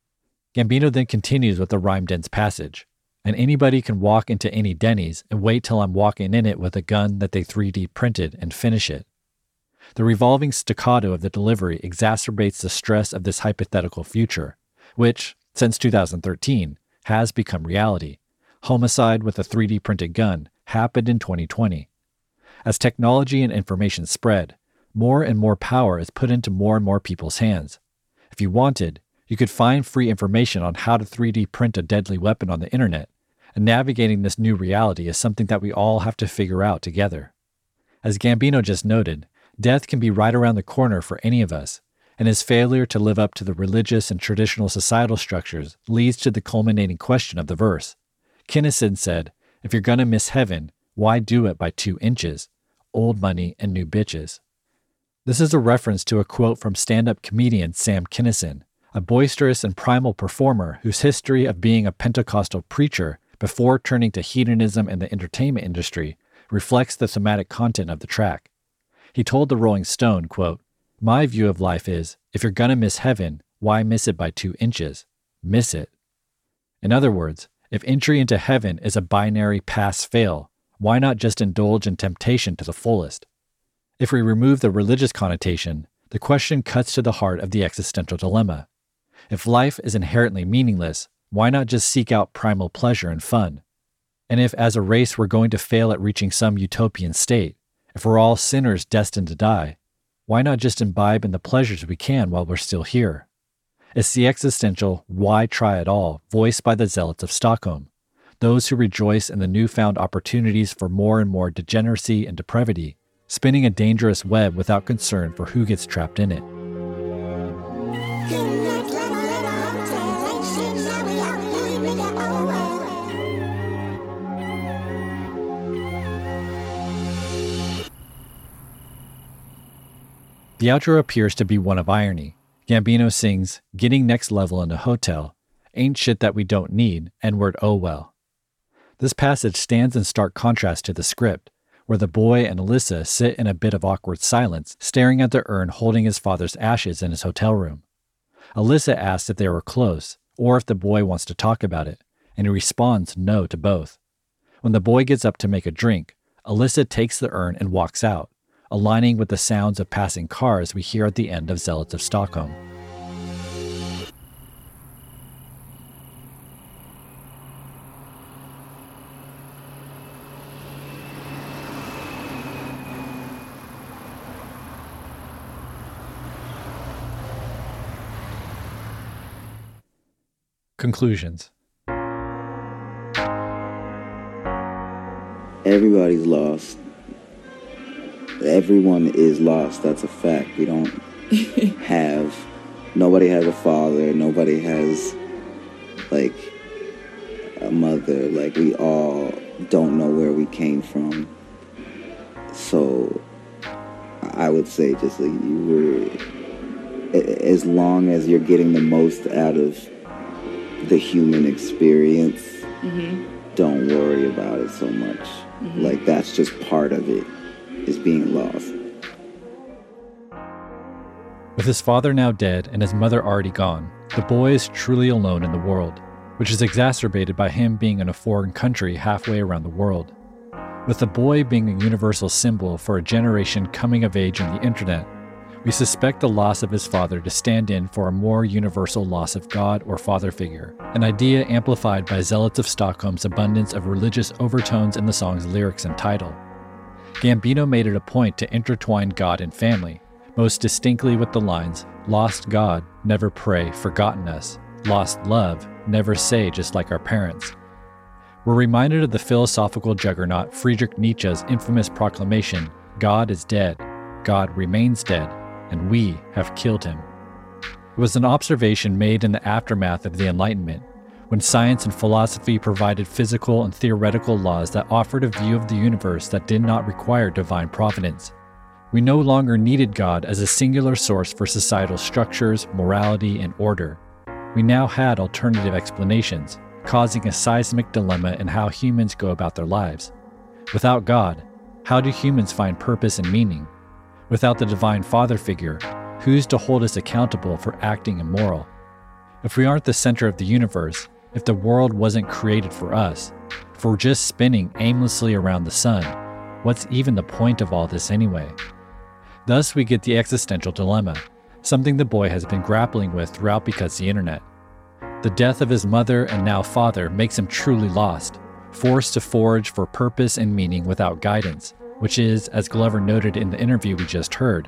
Gambino then continues with the rhyme-dense passage, "And anybody can walk into any Denny's and wait till I'm walking in it with a gun that they three D printed and finish it." The revolving staccato of the delivery exacerbates the stress of this hypothetical future, which, since two thousand thirteen, has become reality. Homicide with a three D printed gun happened in twenty twenty. As technology and information spread, more and more power is put into more and more people's hands. If you wanted, You could find free information on how to three D print a deadly weapon on the internet, and navigating this new reality is something that we all have to figure out together. As Gambino just noted, death can be right around the corner for any of us, and his failure to live up to the religious and traditional societal structures leads to the culminating question of the verse. Kinnison said, "If you're gonna miss heaven, why do it by two inches? Old money and new bitches." This is a reference to a quote from stand-up comedian Sam Kinison, a boisterous and primal performer whose history of being a Pentecostal preacher before turning to hedonism and the entertainment industry reflects the thematic content of the track. He told the Rolling Stone, quote, "My view of life is, if you're gonna miss heaven, why miss it by two inches? Miss it." In other words, if entry into heaven is a binary pass-fail, why not just indulge in temptation to the fullest? If we remove the religious connotation, the question cuts to the heart of the existential dilemma. If life is inherently meaningless, why not just seek out primal pleasure and fun? And if as a race we're going to fail at reaching some utopian state, if we're all sinners destined to die, why not just imbibe in the pleasures we can while we're still here? It's the existential why try at all voiced by the zealots of Stockholm, those who rejoice in the newfound opportunities for more and more degeneracy and depravity, spinning a dangerous web without concern for who gets trapped in it. The outro appears to be one of irony. Gambino sings, "Getting next level in a hotel, ain't shit that we don't need, N-word oh well." This passage stands in stark contrast to the script, where the boy and Alyssa sit in a bit of awkward silence, staring at the urn holding his father's ashes in his hotel room. Alyssa asks if they were close, or if the boy wants to talk about it, and he responds no to both. When the boy gets up to make a drink, Alyssa takes the urn and walks out, aligning with the sounds of passing cars we hear at the end of Zealots of Stockholm. Conclusions. Everybody's lost. Everyone is lost. That's a fact. We don't have, nobody has a father. Nobody has, like, a mother. Like, we all don't know where we came from. So, I would say just like you were, as long as you're getting the most out of the human experience, mm-hmm. don't worry about it so much. Mm-hmm. Like, that's just part of it, is being lost. With his father now dead and his mother already gone, the boy is truly alone in the world, which is exacerbated by him being in a foreign country halfway around the world. With the boy being a universal symbol for a generation coming of age on the internet, we suspect the loss of his father to stand in for a more universal loss of God or father figure, an idea amplified by Zealots of Stockholm's abundance of religious overtones in the song's lyrics and title. Gambino made it a point to intertwine God and family, most distinctly with the lines, "Lost God, never pray, forgotten us. Lost love, never say just like our parents." We're reminded of the philosophical juggernaut Friedrich Nietzsche's infamous proclamation, "God is dead, God remains dead, and we have killed him." It was an observation made in the aftermath of the Enlightenment, when science and philosophy provided physical and theoretical laws that offered a view of the universe that did not require divine providence. We no longer needed God as a singular source for societal structures, morality, and order. We now had alternative explanations, causing a seismic dilemma in how humans go about their lives. Without God, how do humans find purpose and meaning? Without the divine father figure, who's to hold us accountable for acting immoral? If we aren't the center of the universe, if the world wasn't created for us, if we're just spinning aimlessly around the sun, what's even the point of all this anyway? Thus we get the existential dilemma, something the boy has been grappling with throughout Because the Internet. The death of his mother and now father makes him truly lost, forced to forage for purpose and meaning without guidance, which is, as Glover noted in the interview we just heard,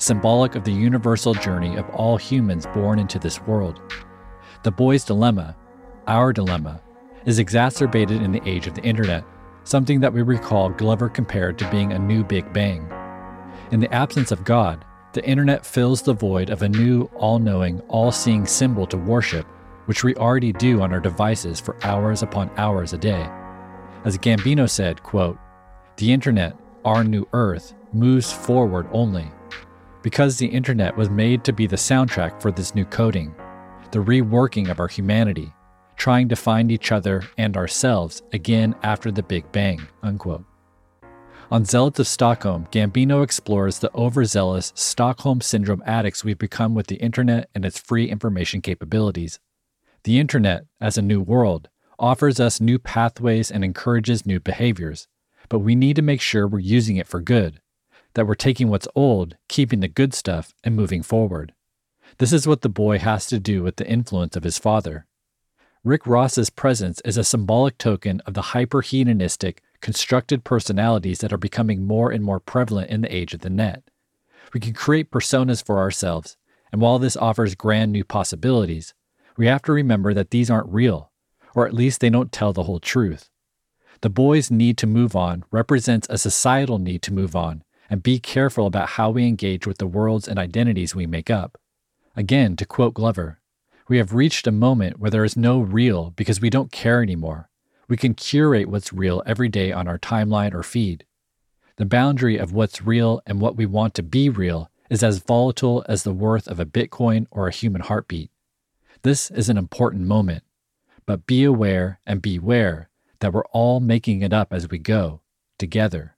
symbolic of the universal journey of all humans born into this world. The boy's dilemma, our dilemma, is exacerbated in the age of the internet, something that we recall Glover compared to being a new Big Bang. In the absence of God, the internet fills the void of a new, all-knowing, all-seeing symbol to worship, which we already do on our devices for hours upon hours a day. As Gambino said, quote, "The internet, our new earth, moves forward only. Because the internet was made to be the soundtrack for this new coding, the reworking of our humanity, trying to find each other and ourselves again after the Big Bang," unquote. On Zealots of Stockholm, Gambino explores the overzealous Stockholm Syndrome addicts we've become with the internet and its free information capabilities. The internet, as a new world, offers us new pathways and encourages new behaviors, but we need to make sure we're using it for good, that we're taking what's old, keeping the good stuff, and moving forward. This is what the boy has to do with the influence of his father. Rick Ross's presence is a symbolic token of the hyper-hedonistic, constructed personalities that are becoming more and more prevalent in the age of the net. We can create personas for ourselves, and while this offers grand new possibilities, we have to remember that these aren't real, or at least they don't tell the whole truth. The boy's need to move on represents a societal need to move on and be careful about how we engage with the worlds and identities we make up. Again, to quote Glover, "We have reached a moment where there is no real because we don't care anymore. We can curate what's real every day on our timeline or feed. The boundary of what's real and what we want to be real is as volatile as the worth of a Bitcoin or a human heartbeat. This is an important moment, but be aware and beware that we're all making it up as we go, together."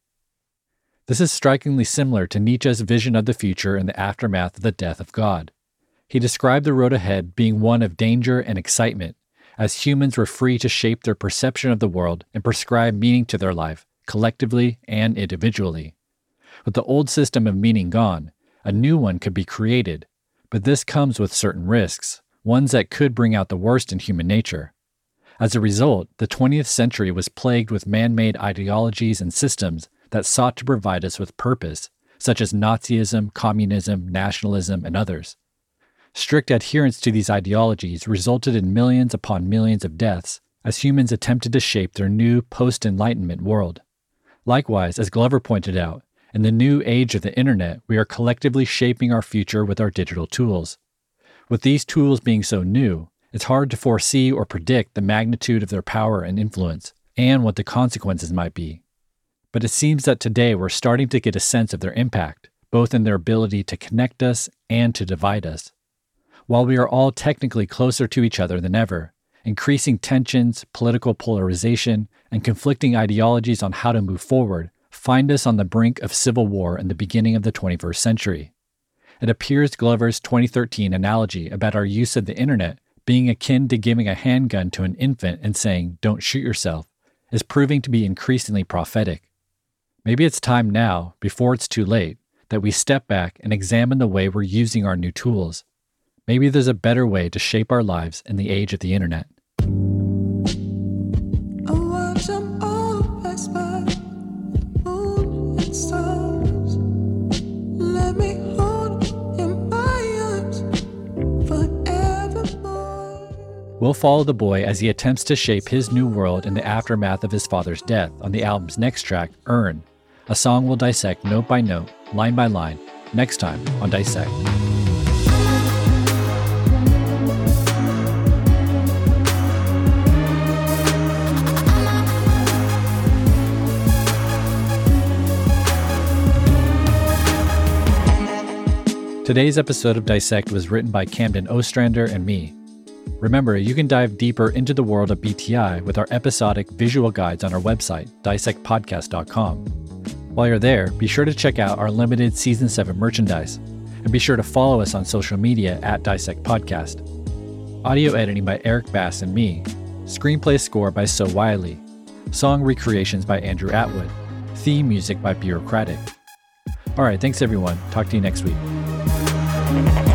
This is strikingly similar to Nietzsche's vision of the future in the aftermath of the death of God. He described the road ahead being one of danger and excitement, as humans were free to shape their perception of the world and prescribe meaning to their life, collectively and individually. With the old system of meaning gone, a new one could be created, but this comes with certain risks, ones that could bring out the worst in human nature. As a result, the twentieth century was plagued with man-made ideologies and systems that sought to provide us with purpose, such as Nazism, communism, nationalism, and others. Strict adherence to these ideologies resulted in millions upon millions of deaths as humans attempted to shape their new post-Enlightenment world. Likewise, as Glover pointed out, in the new age of the internet, we are collectively shaping our future with our digital tools. With these tools being so new, it's hard to foresee or predict the magnitude of their power and influence, and what the consequences might be. But it seems that today we're starting to get a sense of their impact, both in their ability to connect us and to divide us. While we are all technically closer to each other than ever, increasing tensions, political polarization, and conflicting ideologies on how to move forward find us on the brink of civil war in the beginning of the twenty-first century. It appears Glover's twenty thirteen analogy about our use of the internet being akin to giving a handgun to an infant and saying, "Don't shoot yourself," is proving to be increasingly prophetic. Maybe it's time now, before it's too late, that we step back and examine the way we're using our new tools. Maybe there's a better way to shape our lives in the age of the internet. We'll follow the boy as he attempts to shape his new world in the aftermath of his father's death on the album's next track, Earn, a song we'll dissect note by note, line by line, next time on Dissect. Today's episode of Dissect was written by Camden Ostrander and me. Remember, you can dive deeper into the world of B T I with our episodic visual guides on our website, dissect podcast dot com. While you're there, be sure to check out our limited Season seven merchandise, and be sure to follow us on social media at Dissect Podcast. Audio editing by Eric Bass and me. Screenplay score by So Wiley. Song recreations by Andrew Atwood. Theme music by Bureaucratic. All right, thanks everyone. Talk to you next week.